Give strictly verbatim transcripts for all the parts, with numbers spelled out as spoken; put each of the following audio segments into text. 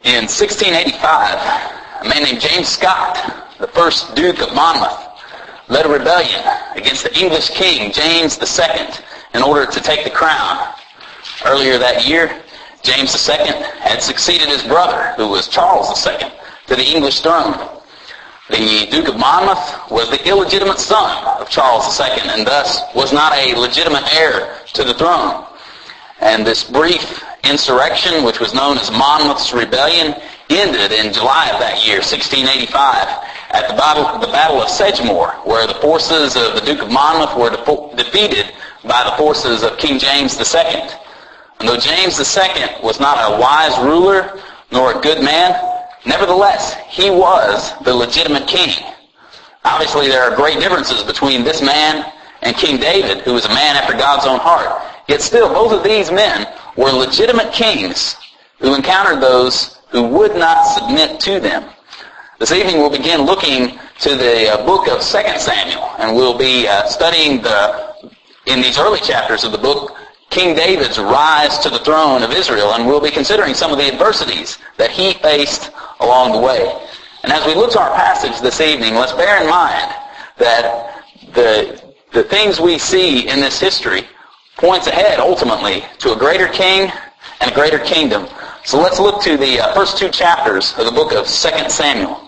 In sixteen eighty-five, a man named James Scott, the first Duke of Monmouth, led a rebellion against the English king, James the Second, in order to take the crown. Earlier that year, James the Second had succeeded his brother, who was Charles the Second, to the English throne. The Duke of Monmouth was the illegitimate son of Charles the Second, and thus was not a legitimate heir to the throne. And this brief insurrection, which was known as Monmouth's Rebellion, ended in July of that year, sixteen eighty-five, at the Battle, the Battle of Sedgemoor, where the forces of the Duke of Monmouth were de- defeated by the forces of King James the Second. And though James the Second was not a wise ruler, nor a good man, nevertheless, he was the legitimate king. Obviously, there are great differences between this man and King David, who was a man after God's own heart. Yet still, both of these men were legitimate kings who encountered those who would not submit to them. This evening we'll begin looking to the uh, book of Second Samuel, and we'll be uh, studying the in these early chapters of the book King David's rise to the throne of Israel, and we'll be considering some of the adversities that he faced along the way. And as we look to our passage this evening, let's bear in mind that the the things we see in this history points ahead ultimately to a greater king and a greater kingdom. So let's look to the uh, first two chapters of the book of Second Samuel.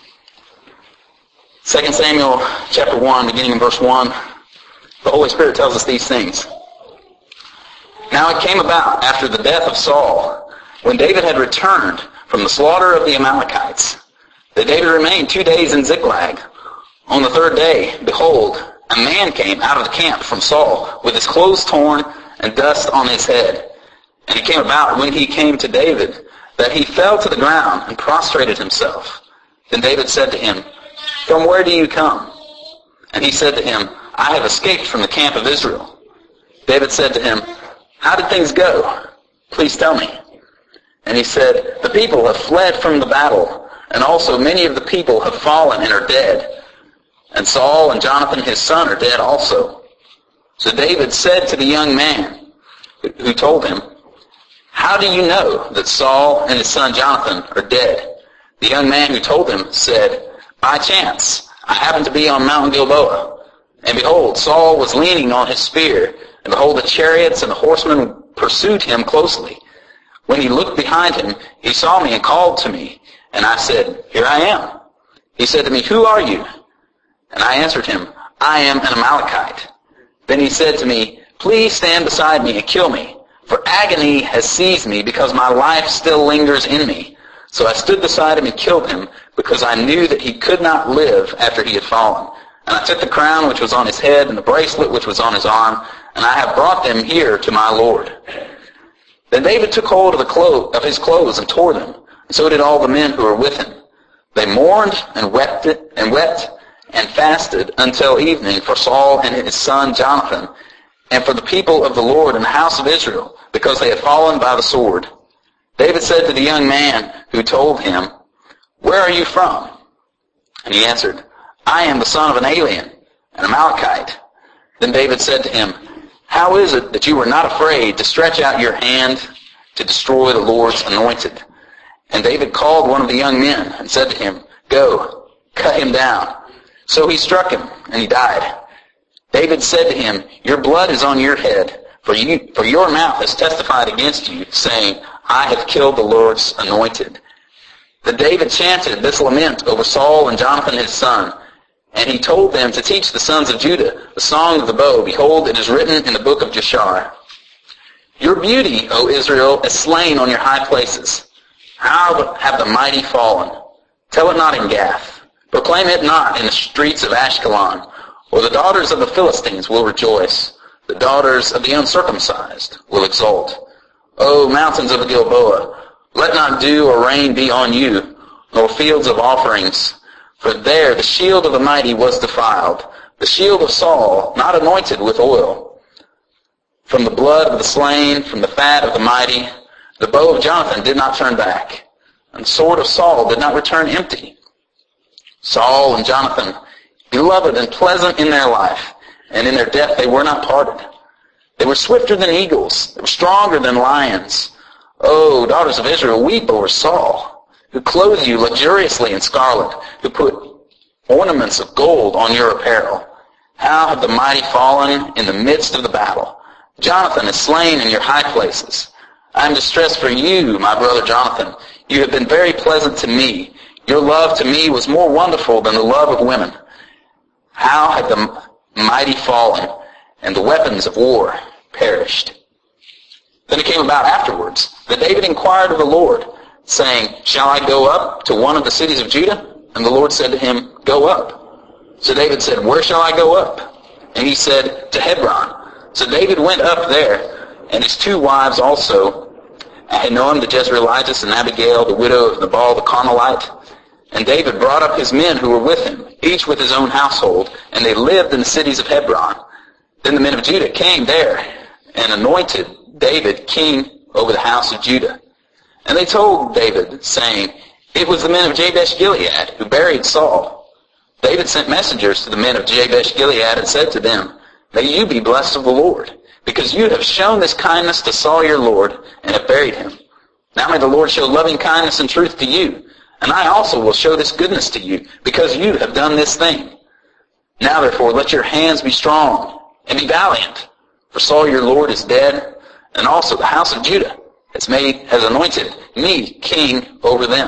Second Samuel chapter one, beginning in verse one. The Holy Spirit tells us these things. Now it came about after the death of Saul, when David had returned from the slaughter of the Amalekites, that David remained two days in Ziklag. On the third day, behold, a man came out of the camp from Saul with his clothes torn and dust on his head. And it came about when he came to David that he fell to the ground and prostrated himself. Then David said to him, "From where do you come?" And he said to him, "I have escaped from the camp of Israel." David said to him, "How did things go? Please tell me." And he said, "The people have fled from the battle, and also many of the people have fallen and are dead. And Saul and Jonathan his son are dead also." So David said to the young man who told him, "How do you know that Saul and his son Jonathan are dead?" The young man who told him said, "By chance, I happened to be on Mount Gilboa, and behold, Saul was leaning on his spear, and behold, the chariots and the horsemen pursued him closely. When he looked behind him, he saw me and called to me, and I said, 'Here I am.' He said to me, 'Who are you?' And I answered him, 'I am an Amalekite.' Then he said to me, 'Please stand beside me and kill me, for agony has seized me because my life still lingers in me.' So I stood beside him and killed him, because I knew that he could not live after he had fallen. And I took the crown which was on his head and the bracelet which was on his arm, and I have brought them here to my Lord.' Then David took hold of, the clo- of his clothes and tore them, and so did all the men who were with him. They mourned and wept it, and wept and fasted until evening for Saul and his son Jonathan, and for the people of the Lord and the house of Israel, because they had fallen by the sword. David said to the young man who told him, 'Where are you from?' And he answered, 'I am the son of an alien, an Amalekite.' Then David said to him, 'How is it that you were not afraid to stretch out your hand to destroy the Lord's anointed?' And David called one of the young men and said to him, 'Go, cut him down.' So he struck him, and he died. David said to him, 'Your blood is on your head, for you, for your mouth has testified against you, saying, I have killed the Lord's anointed.' Then David chanted this lament over Saul and Jonathan his son, and he told them to teach the sons of Judah the song of the bow. Behold, it is written in the book of Jashar, 'Your beauty, O Israel, is slain on your high places. How have the mighty fallen? Tell it not in Gath. Proclaim it not in the streets of Ashkelon, or the daughters of the Philistines will rejoice. The daughters of the uncircumcised will exult. O mountains of Gilboa, let not dew or rain be on you, nor fields of offerings. For there the shield of the mighty was defiled, the shield of Saul not anointed with oil. From the blood of the slain, from the fat of the mighty, the bow of Jonathan did not turn back, and the sword of Saul did not return empty. Saul and Jonathan, beloved and pleasant in their life, and in their death they were not parted. They were swifter than eagles, they were stronger than lions. O daughters of Israel, weep over Saul, who clothed you luxuriously in scarlet, who put ornaments of gold on your apparel. How have the mighty fallen in the midst of the battle? Jonathan is slain in your high places. I am distressed for you, my brother Jonathan. You have been very pleasant to me. Your love to me was more wonderful than the love of women. How have the mighty fallen, and the weapons of war perished? Then it came about afterwards that David inquired of the Lord, saying, Shall I go up to one of the cities of Judah? And the Lord said to him, Go up. So David said, Where shall I go up? And he said, To Hebron. So David went up there, and his two wives also, Ahinoam the Jezreelitess and Abigail, the widow of Nabal the Carmelite. And David brought up his men who were with him, each with his own household, and they lived in the cities of Hebron. Then the men of Judah came there and anointed David king over the house of Judah. And they told David, saying, It was the men of Jabesh-Gilead who buried Saul. David sent messengers to the men of Jabesh-Gilead and said to them, May you be blessed of the Lord, because you have shown this kindness to Saul your Lord, and have buried him. Now may the Lord show loving kindness and truth to you, and I also will show this goodness to you, because you have done this thing. Now therefore let your hands be strong, and be valiant, for Saul your Lord is dead, and also the house of Judah has made has anointed me king over them.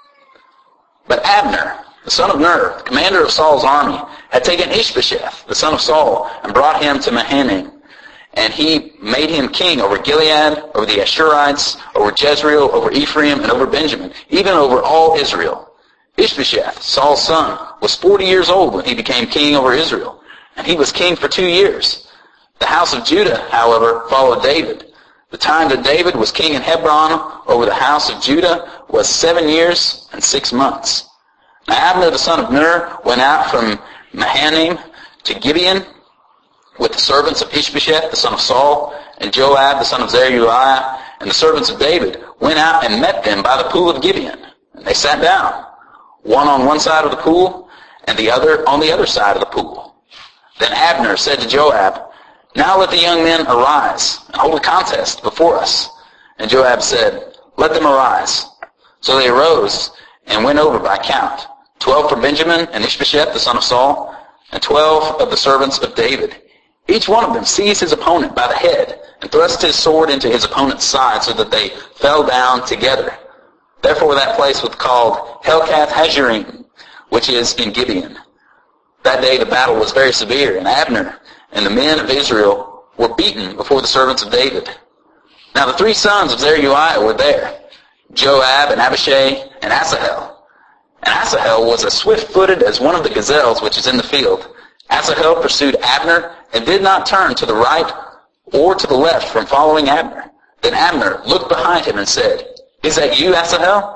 But Abner, the son of Ner, the commander of Saul's army, had taken Ishbosheth, the son of Saul, and brought him to Mahanaim. And he made him king over Gilead, over the Ashurites, over Jezreel, over Ephraim, and over Benjamin, even over all Israel. Ishbosheth, Saul's son, was forty years old when he became king over Israel, and he was king for two years. The house of Judah, however, followed David. The time that David was king in Hebron over the house of Judah was seven years and six months. Now Abner the son of Ner went out from Mahanaim to Gibeon with the servants of Ishbosheth the son of Saul, and Joab the son of Zeruiah, and the servants of David went out and met them by the pool of Gibeon. And they sat down, one on one side of the pool, and the other on the other side of the pool. Then Abner said to Joab, Now let the young men arise, and hold a contest before us. And Joab said, Let them arise. So they arose, and went over by count, twelve for Benjamin and Ishbosheth the son of Saul, and twelve of the servants of David. Each one of them seized his opponent by the head, and thrust his sword into his opponent's side, so that they fell down together. Therefore that place was called Helkath Hazurim, which is in Gibeon. That day the battle was very severe, and Abner and the men of Israel were beaten before the servants of David. Now the three sons of Zeruiah were there, Joab and Abishai and Asahel. And Asahel was as swift-footed as one of the gazelles which is in the field. Asahel pursued Abner and did not turn to the right or to the left from following Abner. Then Abner looked behind him and said, Is that you, Asahel?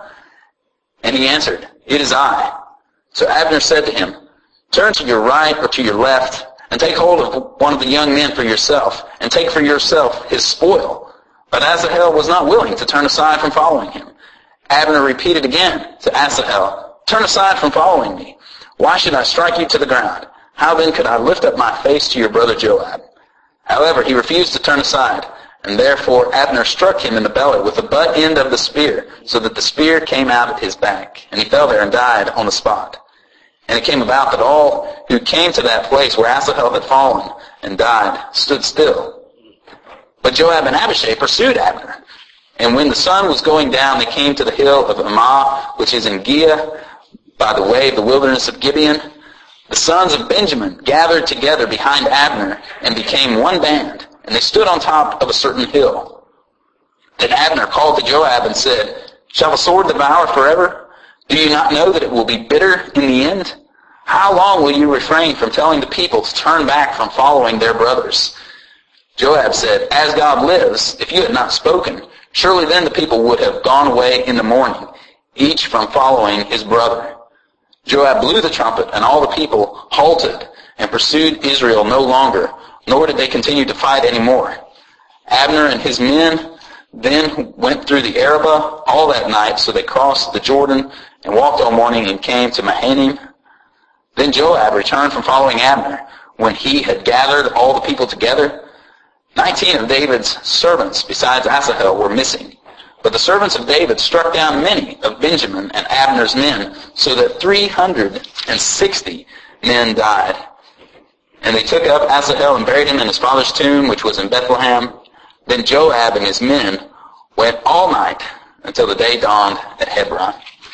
And he answered, It is I. So Abner said to him, Turn to your right or to your left, and take hold of one of the young men for yourself, and take for yourself his spoil. But Asahel was not willing to turn aside from following him. Abner repeated again to Asahel, Turn aside from following me. Why should I strike you to the ground? How then could I lift up my face to your brother Joab? However, he refused to turn aside, and therefore Abner struck him in the belly with the butt end of the spear, so that the spear came out at his back, and he fell there and died on the spot. And it came about that all who came to that place where Asahel had fallen and died stood still. But Joab and Abishai pursued Abner. And when the sun was going down, they came to the hill of Ammah, which is in Giah, by the way of the wilderness of Gibeon. The sons of Benjamin gathered together behind Abner and became one band, and they stood on top of a certain hill. Then Abner called to Joab and said, Shall the sword devour forever? Do you not know that it will be bitter in the end? How long will you refrain from telling the people to turn back from following their brothers? Joab said, As God lives, if you had not spoken, surely then the people would have gone away in the morning, each from following his brother. Joab blew the trumpet, and all the people halted and pursued Israel no longer, nor did they continue to fight any more. Abner and his men then went through the Arabah all that night, so they crossed the Jordan and walked all morning and came to Mahanaim. Then Joab returned from following Abner. When he had gathered all the people together, nineteen of David's servants, besides Asahel, were missing. But the servants of David struck down many of Benjamin and Abner's men, so that three hundred sixty men died. And they took up Asahel and buried him in his father's tomb, which was in Bethlehem. Then Joab and his men went all night until the day dawned at Hebron.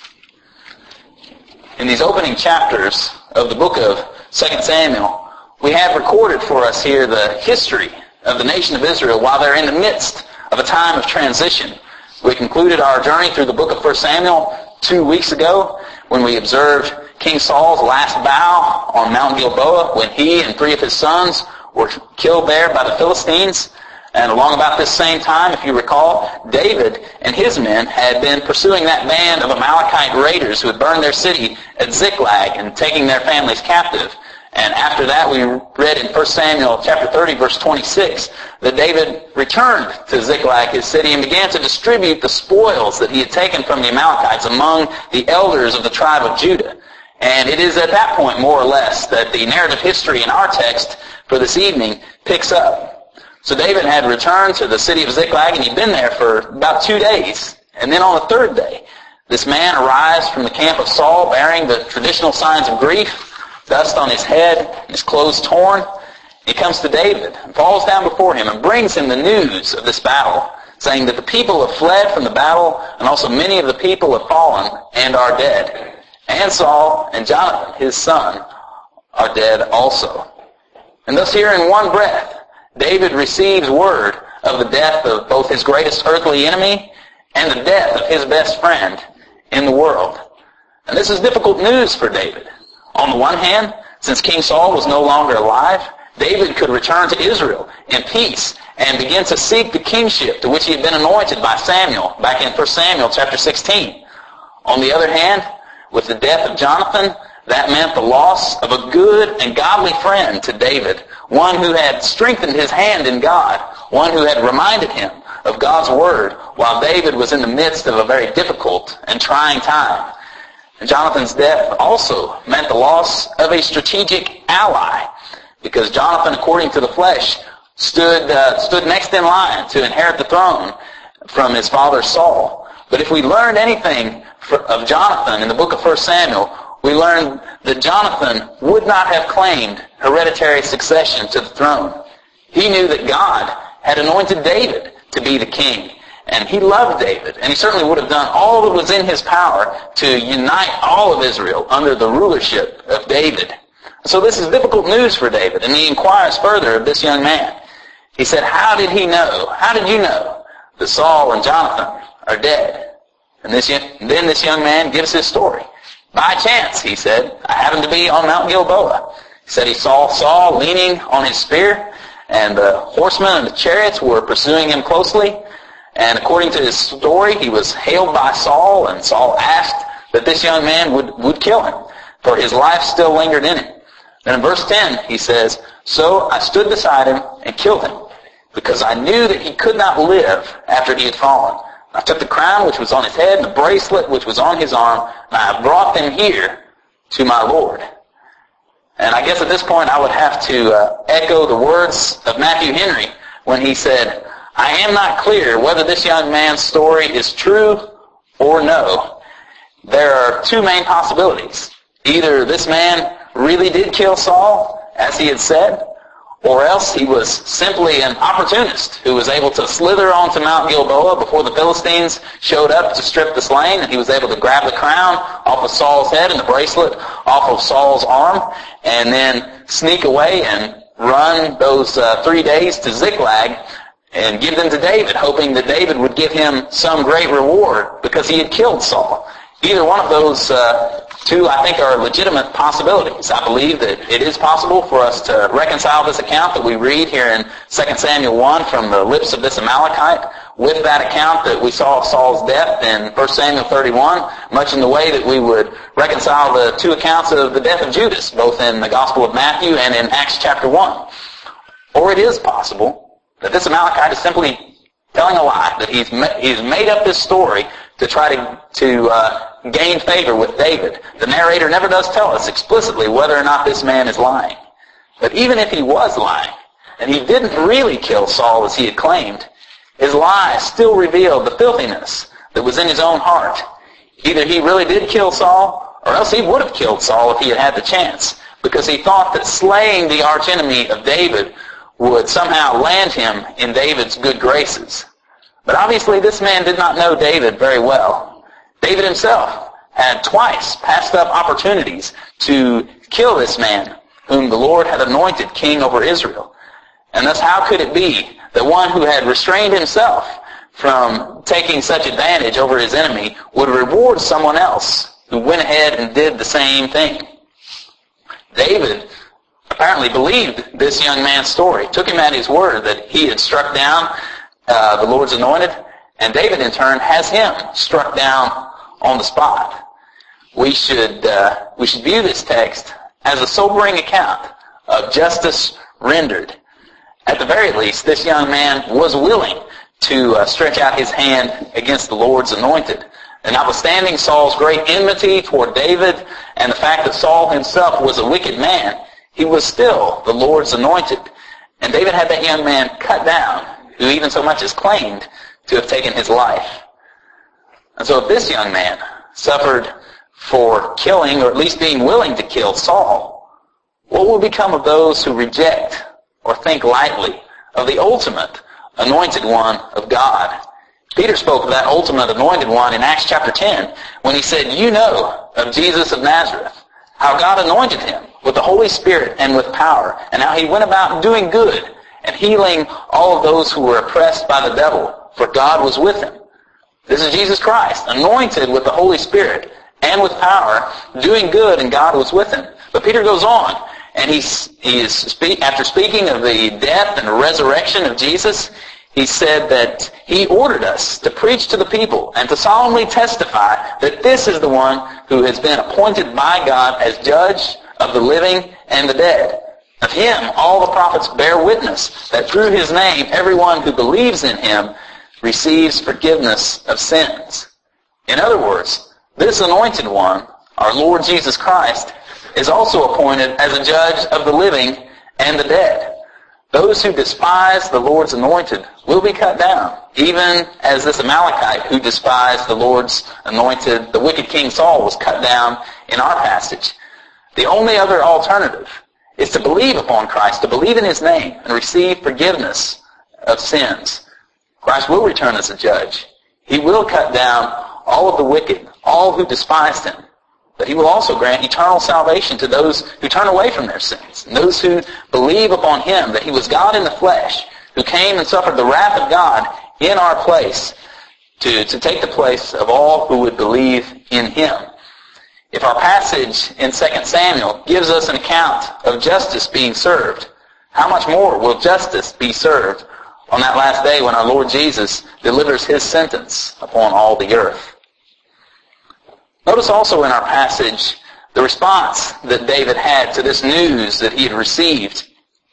In these opening chapters of the book of Second Samuel, we have recorded for us here the history of the nation of Israel while they're in the midst of a time of transition. We concluded our journey through the book of First Samuel two weeks ago when we observed King Saul's last bow on Mount Gilboa when he and three of his sons were killed there by the Philistines. And along about this same time, if you recall, David and his men had been pursuing that band of Amalekite raiders who had burned their city at Ziklag and taking their families captive. And after that, we read in First Samuel chapter thirty, verse twenty-six, that David returned to Ziklag, his city, and began to distribute the spoils that he had taken from the Amalekites among the elders of the tribe of Judah. And it is at that point, more or less, that the narrative history in our text for this evening picks up. So David had returned to the city of Ziklag, and he'd been there for about two days. And then on the third day, this man arrives from the camp of Saul bearing the traditional signs of grief, dust on his head, his clothes torn. He comes to David and falls down before him and brings him the news of this battle, saying that the people have fled from the battle, and also many of the people have fallen and are dead. And Saul and Jonathan, his son, are dead also. And thus here in one breath, David receives word of the death of both his greatest earthly enemy and the death of his best friend in the world. And this is difficult news for David. On the one hand, since King Saul was no longer alive, David could return to Israel in peace and begin to seek the kingship to which he had been anointed by Samuel back in First Samuel chapter sixteen. On the other hand, with the death of Jonathan, that meant the loss of a good and godly friend to David, one who had strengthened his hand in God, one who had reminded him of God's word while David was in the midst of a very difficult and trying time. And Jonathan's death also meant the loss of a strategic ally, because Jonathan, according to the flesh, stood uh, stood next in line to inherit the throne from his father Saul. But if we learned anything of Jonathan in the book of First Samuel, we learned that Jonathan would not have claimed hereditary succession to the throne. He knew that God had anointed David to be the king. And he loved David, and he certainly would have done all that was in his power to unite all of Israel under the rulership of David. So this is difficult news for David, and he inquires further of this young man. He said, how did he know, how did you know that Saul and Jonathan are dead? And this, and then this young man gives his story. By chance, he said, I happened to be on Mount Gilboa. He said he saw Saul leaning on his spear, and the horsemen and the chariots were pursuing him closely. And according to his story, he was hailed by Saul, and Saul asked that this young man would, would kill him, for his life still lingered in him. Then in verse ten, he says, so I stood beside him and killed him, because I knew that he could not live after he had fallen. I took the crown which was on his head and the bracelet which was on his arm, and I have brought them here to my Lord. And I guess at this point I would have to uh, echo the words of Matthew Henry when he said, I am not clear whether this young man's story is true or no. There are two main possibilities. Either this man really did kill Saul, as he had said, or else he was simply an opportunist who was able to slither onto Mount Gilboa before the Philistines showed up to strip the slain, and he was able to grab the crown off of Saul's head and the bracelet off of Saul's arm, and then sneak away and run those uh, three days to Ziklag and give them to David, hoping that David would give him some great reward because he had killed Saul. Either one of those uh, two, I think, are legitimate possibilities. I believe that it is possible for us to reconcile this account that we read here in Second Samuel one from the lips of this Amalekite with that account that we saw of Saul's death in First Samuel thirty-one, much in the way that we would reconcile the two accounts of the death of Judas, both in the Gospel of Matthew and in Acts chapter one. Or it is possible that this Amalekite is simply telling a lie, that he's ma- he's made up this story to try to, to uh, gain favor with David. The narrator never does tell us explicitly whether or not this man is lying. But even if he was lying, and he didn't really kill Saul as he had claimed, His lies still revealed the filthiness that was in his own heart. Either he really did kill Saul, or else he would have killed Saul if he had had the chance, because he thought that slaying the archenemy of David would somehow land him in David's good graces. But obviously this man did not know David very well. David himself had twice passed up opportunities to kill this man whom the Lord had anointed king over Israel. And thus how could it be that one who had restrained himself from taking such advantage over his enemy would reward someone else who went ahead and did the same thing? David apparently believed this young man's story, took him at his word that he had struck down uh, the Lord's anointed, and David in turn has him struck down on the spot. We should uh, we should view this text as a sobering account of justice rendered. At the very least, this young man was willing to uh, stretch out his hand against the Lord's anointed. And notwithstanding Saul's great enmity toward David and the fact that Saul himself was a wicked man, he was still the Lord's anointed. And David had that young man cut down, who even so much as claimed to have taken his life. And so if this young man suffered for killing, or at least being willing to kill Saul, what will become of those who reject or think lightly of the ultimate anointed one of God? Peter spoke of that ultimate anointed one in Acts chapter ten when he said, "You know of Jesus of Nazareth, how God anointed him with the Holy Spirit and with power, and how he went about doing good and healing all of those who were oppressed by the devil, for God was with him." This is Jesus Christ, anointed with the Holy Spirit and with power, doing good, and God was with him. But Peter goes on, and he's, he is speak, after speaking of the death and resurrection of Jesus, he said that he ordered us to preach to the people and to solemnly testify that this is the one who has been appointed by God as judge of the living and the dead. Of him all the prophets bear witness that through his name everyone who believes in him receives forgiveness of sins. In other words, this anointed one, our Lord Jesus Christ, is also appointed as a judge of the living and the dead. Those who despise the Lord's anointed will be cut down, even as this Amalekite who despised the Lord's anointed, the wicked King Saul, was cut down in our passage. The only other alternative is to believe upon Christ, to believe in his name, and receive forgiveness of sins. Christ will return as a judge. He will cut down all of the wicked, all who despised him. But he will also grant eternal salvation to those who turn away from their sins, and those who believe upon him, that he was God in the flesh, who came and suffered the wrath of God in our place to, to take the place of all who would believe in him. If our passage in Second Samuel gives us an account of justice being served, how much more will justice be served on that last day when our Lord Jesus delivers his sentence upon all the earth? Notice also in our passage the response that David had to this news that he had received.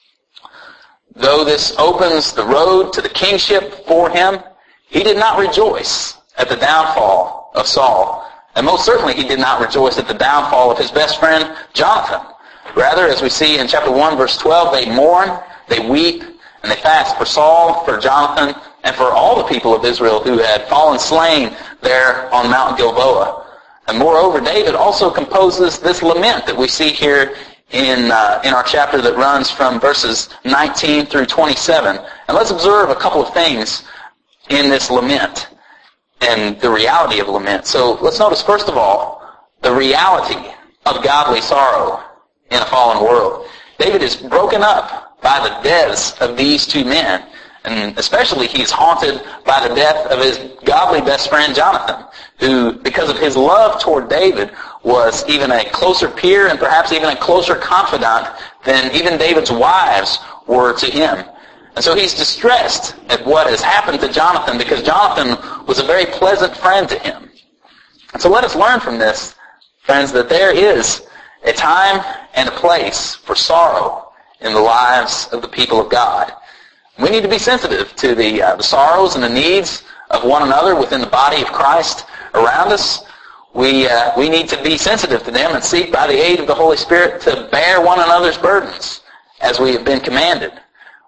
Though this opens the road to the kingship for him, he did not rejoice at the downfall of Saul. And most certainly he did not rejoice at the downfall of his best friend, Jonathan. Rather, as we see in chapter one, verse twelve, they mourn, they weep, and they fast for Saul, for Jonathan, and for all the people of Israel who had fallen slain there on Mount Gilboa. And moreover, David also composes this lament that we see here in uh, in our chapter that runs from verses nineteen through twenty-seven. And let's observe a couple of things in this lament and the reality of lament. So let's notice, first of all, the reality of godly sorrow in a fallen world. David is broken up by the deaths of these two men. And especially he's haunted by the death of his godly best friend Jonathan, who, because of his love toward David, was even a closer peer and perhaps even a closer confidant than even David's wives were to him. And so he's distressed at what has happened to Jonathan, because Jonathan was a very pleasant friend to him. And so let us learn from this, friends, that there is a time and a place for sorrow in the lives of the people of God. We need to be sensitive to the, uh, the sorrows and the needs of one another within the body of Christ around us. We, uh, we need to be sensitive to them and seek by the aid of the Holy Spirit to bear one another's burdens as we have been commanded.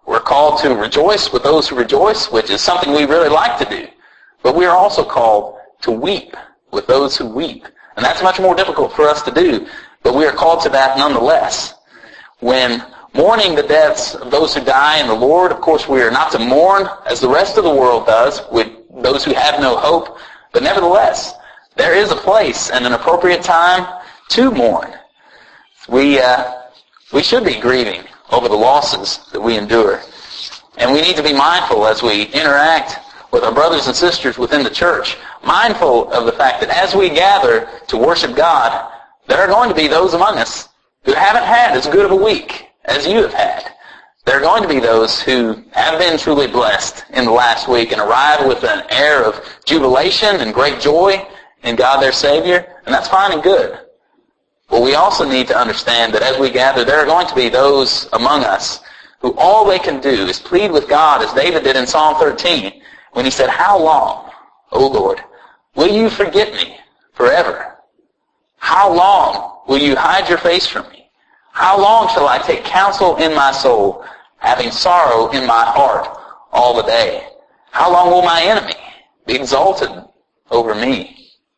We're called to rejoice with those who rejoice, which is something we really like to do. But we are also called to weep with those who weep. And that's much more difficult for us to do, but we are called to that nonetheless. When mourning the deaths of those who die in the Lord, of course we are not to mourn as the rest of the world does, with those who have no hope, but nevertheless, there is a place and an appropriate time to mourn. We, uh, we should be grieving over the losses that we endure. And we need to be mindful as we interact with our brothers and sisters within the church, mindful of the fact that as we gather to worship God, there are going to be those among us who haven't had as good of a week as you have had. There are going to be those who have been truly blessed in the last week and arrive with an air of jubilation and great joy in God their Savior, and that's fine and good. But we also need to understand that as we gather, there are going to be those among us who all they can do is plead with God, as David did in Psalm thirteen, when he said, "How long, O Lord, will you forget me forever? How long will you hide your face from me? How long shall I take counsel in my soul, having sorrow in my heart all the day? How long will my enemy be exalted over me?"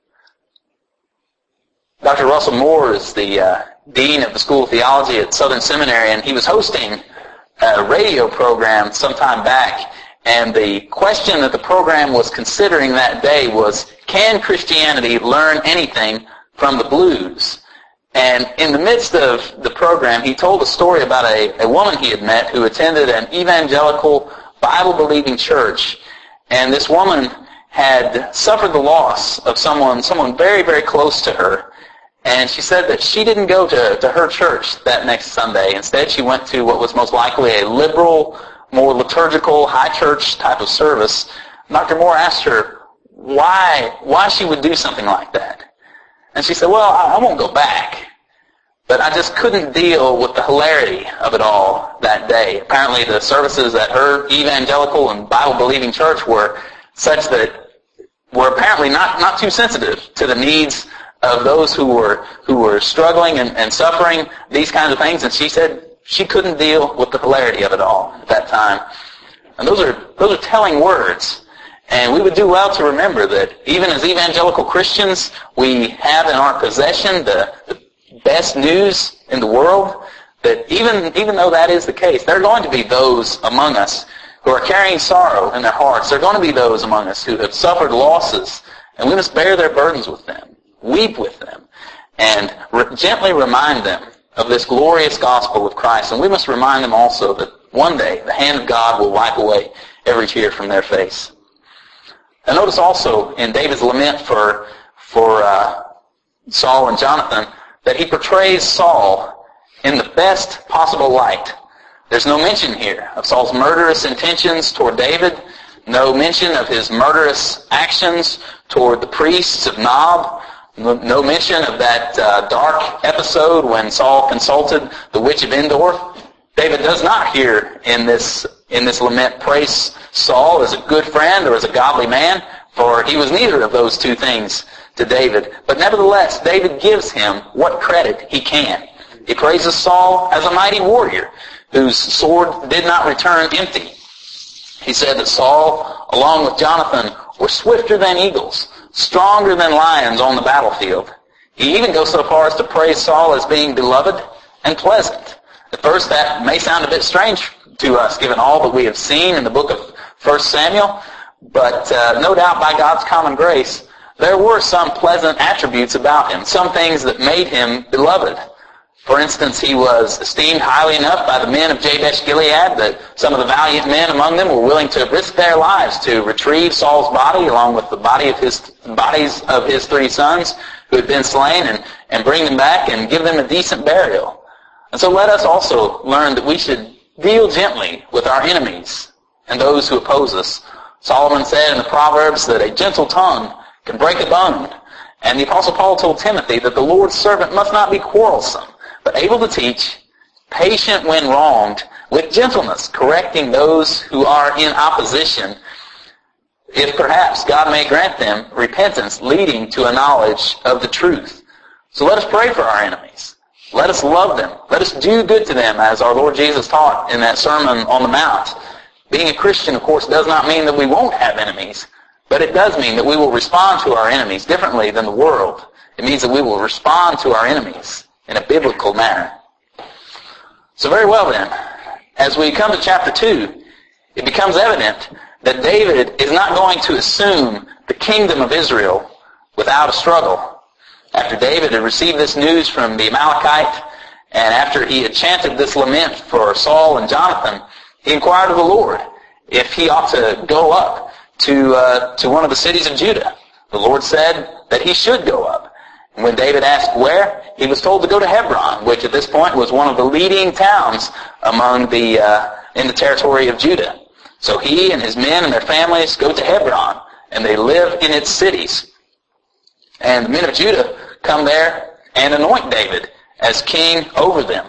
Doctor Russell Moore is the uh, dean of the School of Theology at Southern Seminary, and he was hosting a radio program some time back, and the question that the program was considering that day was, can Christianity learn anything from the blues? And in the midst of the program, he told a story about a, a woman he had met who attended an evangelical, Bible-believing church, and this woman had suffered the loss of someone, someone very, very close to her. And she said that she didn't go to, to her church that next Sunday. Instead, she went to what was most likely a liberal, more liturgical, high church type of service. Doctor Moore asked her why, why she would do something like that. And she said, well, I, I won't go back. But I just couldn't deal with the hilarity of it all that day. Apparently the services at her evangelical and Bible-believing church were such that were apparently not, not too sensitive to the needs of those who were who were struggling and, and suffering these kinds of things, and she said she couldn't deal with the hilarity of it all at that time. And those are those are telling words. And we would do well to remember that even as evangelical Christians, we have in our possession the, the best news in the world, that even even though that is the case, there are going to be those among us who are carrying sorrow in their hearts. There are going to be those among us who have suffered losses, and we must bear their burdens with them. Weep with them, and re- gently remind them of this glorious gospel of Christ. And we must remind them also that one day the hand of God will wipe away every tear from their face. And notice also in David's lament for, for uh, Saul and Jonathan that he portrays Saul in the best possible light. There's no mention here of Saul's murderous intentions toward David, no mention of his murderous actions toward the priests of Nob, no mention of that uh, dark episode when Saul consulted the witch of Endor. David does not here in this in this lament praise Saul as a good friend or as a godly man, for he was neither of those two things to David. But nevertheless, David gives him what credit he can. He praises Saul as a mighty warrior whose sword did not return empty. He said that Saul, along with Jonathan, were swifter than eagles, stronger than lions on the battlefield. He even goes so far as to praise Saul as being beloved and pleasant. At first that may sound a bit strange to us given all that we have seen in the book of First Samuel, but uh, no doubt by God's common grace, there were some pleasant attributes about him, some things that made him beloved. For instance, he was esteemed highly enough by the men of Jabesh-Gilead that some of the valiant men among them were willing to risk their lives to retrieve Saul's body along with the body of his bodies of his three sons who had been slain and, and bring them back and give them a decent burial. And so let us also learn that we should deal gently with our enemies and those who oppose us. Solomon said in the Proverbs that a gentle tongue can break a bone. And the Apostle Paul told Timothy that the Lord's servant must not be quarrelsome, but able to teach, patient when wronged, with gentleness, correcting those who are in opposition, if perhaps God may grant them repentance leading to a knowledge of the truth. So let us pray for our enemies. Let us love them. Let us do good to them, as our Lord Jesus taught in that Sermon on the Mount. Being a Christian, of course, does not mean that we won't have enemies, but it does mean that we will respond to our enemies differently than the world. It means that we will respond to our enemies in a biblical manner. So very well then, as we come to chapter two, it becomes evident that David is not going to assume the kingdom of Israel without a struggle. After David had received this news from the Amalekite, and after he had chanted this lament for Saul and Jonathan, he inquired of the Lord if he ought to go up to uh, to one of the cities of Judah. The Lord said that he should go up. And when David asked where, he was told to go to Hebron, which at this point was one of the leading towns among the uh, in the territory of Judah. So he and his men and their families go to Hebron, and they live in its cities. And the men of Judah come there and anoint David as king over them.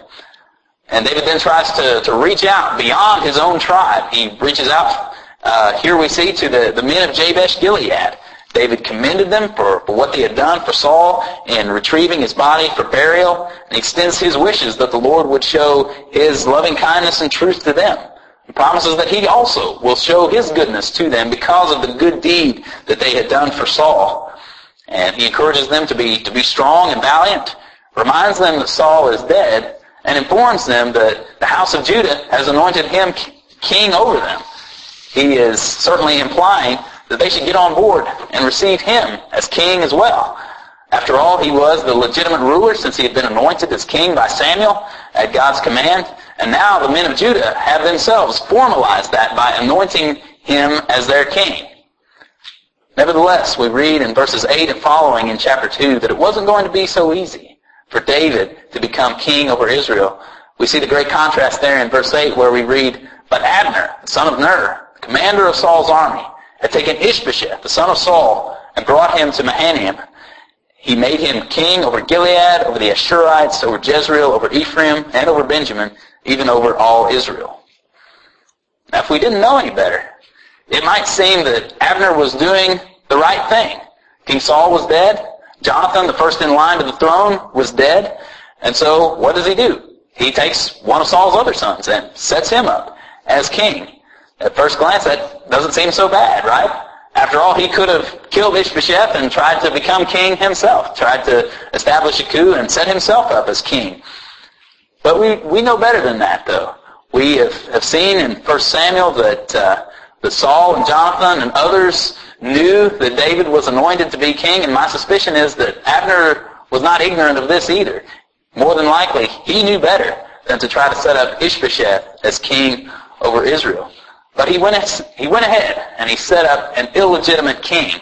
And David then tries to, to reach out beyond his own tribe. He reaches out, uh, here we see, to the, the men of Jabesh Gilead. David commended them for, for what they had done for Saul in retrieving his body for burial, and extends his wishes that the Lord would show his loving kindness and truth to them. He promises that he also will show his goodness to them because of the good deed that they had done for Saul. And he encourages them to be to be strong and valiant, reminds them that Saul is dead, and informs them that the house of Judah has anointed him king over them. He is certainly implying that they should get on board and receive him as king as well. After all, he was the legitimate ruler since he had been anointed as king by Samuel at God's command, and now the men of Judah have themselves formalized that by anointing him as their king. Nevertheless, we read in verses eight and following in chapter two that it wasn't going to be so easy for David to become king over Israel. We see the great contrast there in verse eight where we read, "But Abner, the son of Ner, commander of Saul's army, had taken Ishbosheth, the son of Saul, and brought him to Mahanaim. He made him king over Gilead, over the Ashurites, over Jezreel, over Ephraim, and over Benjamin, even over all Israel." Now, if we didn't know any better, it might seem that Abner was doing the right thing. King Saul was dead. Jonathan, the first in line to the throne, was dead. And so, what does he do? He takes one of Saul's other sons and sets him up as king. At first glance, that doesn't seem so bad, right? After all, he could have killed Ishbosheth and tried to become king himself, tried to establish a coup and set himself up as king. But we, we know better than that, though. We have, have seen in First Samuel that, uh, that Saul and Jonathan and others knew that David was anointed to be king, and my suspicion is that Abner was not ignorant of this either. More than likely, he knew better than to try to set up Ishbosheth as king over Israel. But he went, he went ahead and he set up an illegitimate king.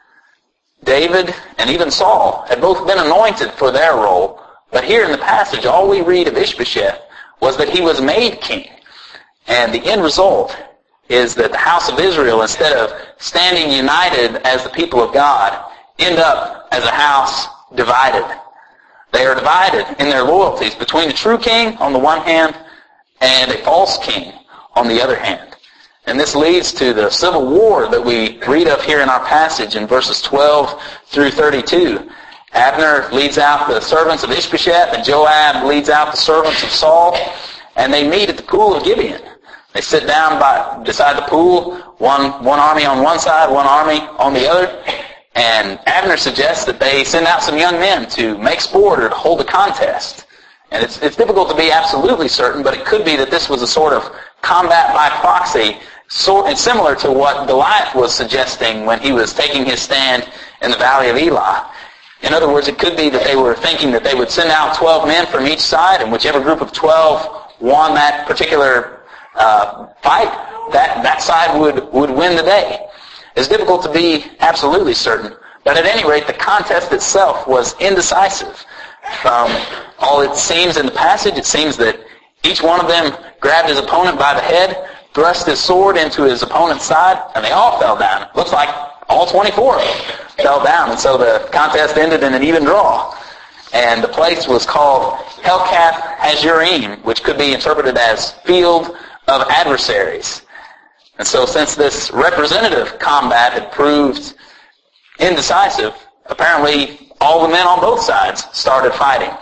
David and even Saul had both been anointed for their role, but here in the passage, all we read of Ishbosheth was that he was made king. And the end result is that the house of Israel, instead of standing united as the people of God, end up as a house divided. They are divided in their loyalties between the true king on the one hand and a false king on the other hand. And this leads to the civil war that we read of here in our passage in verses twelve through thirty-two. Abner leads out the servants of Ishbosheth, and Joab leads out the servants of Saul, and they meet at the pool of Gibeon. They sit down by beside the pool, one one army on one side, one army on the other, and Abner suggests that they send out some young men to make sport or to hold a contest. And it's, it's difficult to be absolutely certain, but it could be that this was a sort of combat by proxy, sort and similar to what Goliath was suggesting when he was taking his stand in the valley of Elah. In other words, it could be that they were thinking that they would send out twelve men from each side, and whichever group of twelve won that particular uh, fight, that, that side would, would win the day. It's difficult to be absolutely certain, but at any rate, the contest itself was indecisive. From all it seems in the passage, it seems that each one of them grabbed his opponent by the head, thrust his sword into his opponent's side, and they all fell down. It looks like all twenty-four of them fell down, and so the contest ended in an even draw. And the place was called Helkath Hazurim, which could be interpreted as Field of Adversaries. And so since this representative combat had proved indecisive, apparently all the men on both sides started fighting.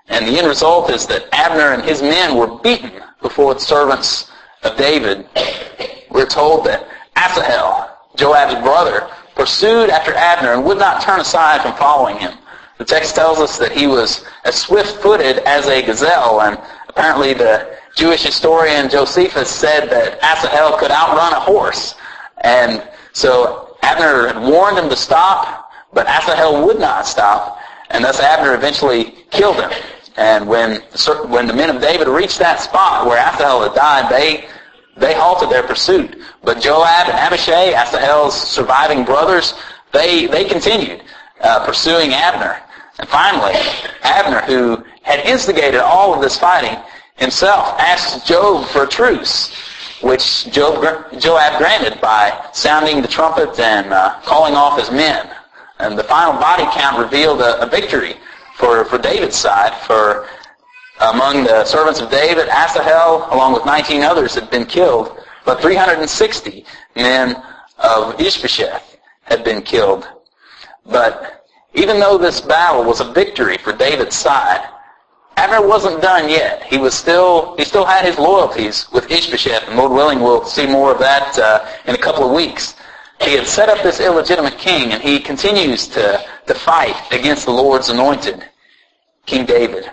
And the end result is that Abner and his men were beaten before the servants of David. We're told that Asahel, Joab's brother, pursued after Abner and would not turn aside from following him. The text tells us that he was as swift-footed as a gazelle, and apparently the Jewish historian Josephus said that Asahel could outrun a horse. And so Abner had warned him to stop, but Asahel would not stop, and thus Abner eventually killed him. And when when the men of David reached that spot where Asahel had died, they they halted their pursuit. But Joab and Abishai, Asahel's surviving brothers, they they continued uh, pursuing Abner. And finally, Abner, who had instigated all of this fighting, himself asked Joab for a truce, which Joab, Joab granted by sounding the trumpet and uh, calling off his men. And the final body count revealed a, a victory for, for David's side. For among the servants of David, Asahel, along with nineteen others, had been killed, but three hundred sixty men of Ishbosheth had been killed. But even though this battle was a victory for David's side, Abner wasn't done yet. He was still he still had his loyalties with Ishbosheth, and Lord willing, we'll see more of that uh, in a couple of weeks. He had set up this illegitimate king, and he continues to, to fight against the Lord's anointed, King David.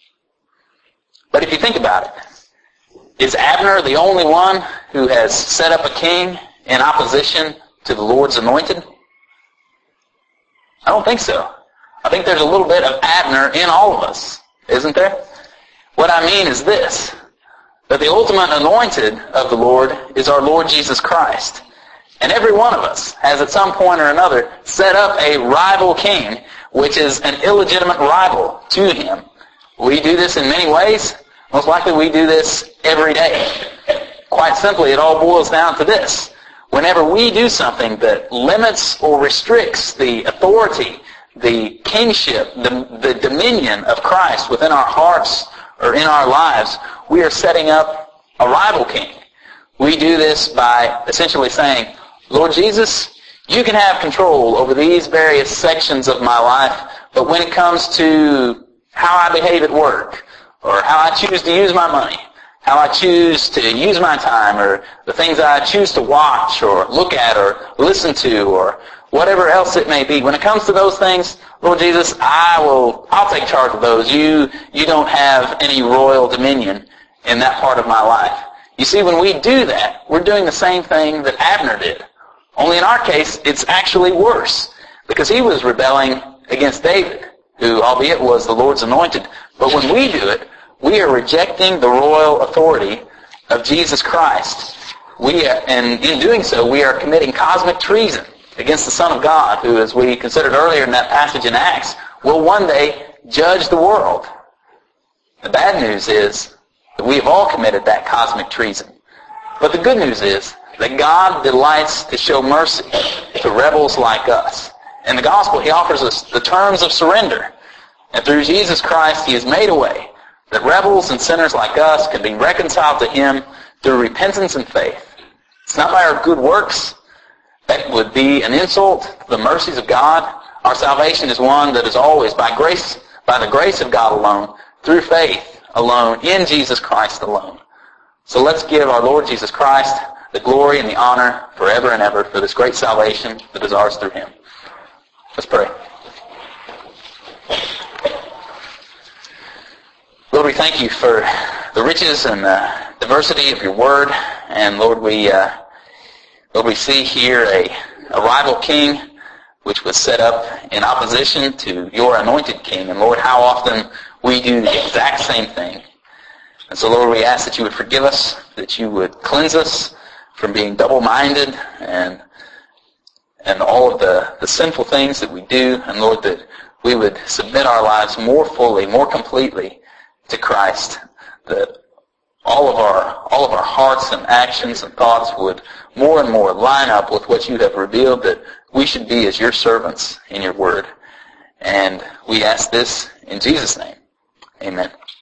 But if you think about it, is Abner the only one who has set up a king in opposition to the Lord's anointed? I don't think so. I think there's a little bit of Abner in all of us, isn't there? What I mean is this, that the ultimate anointed of the Lord is our Lord Jesus Christ. And every one of us has at some point or another set up a rival king, which is an illegitimate rival to him. We do this in many ways. Most likely we do this every day. Quite simply, it all boils down to this. Whenever we do something that limits or restricts the authority, the kingship, the, the dominion of Christ within our hearts or in our lives, we are setting up a rival king. We do this by essentially saying, Lord Jesus, you can have control over these various sections of my life, but when it comes to how I behave at work, or how I choose to use my money, how I choose to use my time, or the things I choose to watch or look at or listen to, or whatever else it may be, when it comes to those things, Lord Jesus, I will, I'll take charge of those. You, you don't have any royal dominion in that part of my life. You see, when we do that, we're doing the same thing that Abner did. Only in our case, it's actually worse, because he was rebelling against David, who, albeit was the Lord's anointed. But when we do it, we are rejecting the royal authority of Jesus Christ. We are, and in doing so, we are committing cosmic treason against the Son of God, who, as we considered earlier in that passage in Acts, will one day judge the world. The bad news is that we have all committed that cosmic treason. But the good news is that God delights to show mercy to rebels like us. In the gospel, he offers us the terms of surrender. And through Jesus Christ, he has made a way that rebels and sinners like us can be reconciled to him through repentance and faith. It's not by our good works. That would be an insult to the mercies of God. Our salvation is one that is always by grace, by the grace of God alone, through faith alone, in Jesus Christ alone. So let's give our Lord Jesus Christ the glory and the honor forever and ever for this great salvation that is ours through him. Let's pray. Lord, we thank you for the riches and the diversity of your word. And Lord, we uh, Lord, we see here a, a rival king which was set up in opposition to your anointed king. And Lord, how often we do the exact same thing. And so, Lord, we ask that you would forgive us, that you would cleanse us from being double-minded and and all of the, the sinful things that we do. And Lord, that we would submit our lives more fully, more completely to Christ, that all of our all of our hearts and actions and thoughts would more and more line up with what you have revealed that we should be as your servants in your word. And we ask this in Jesus' name. Amen.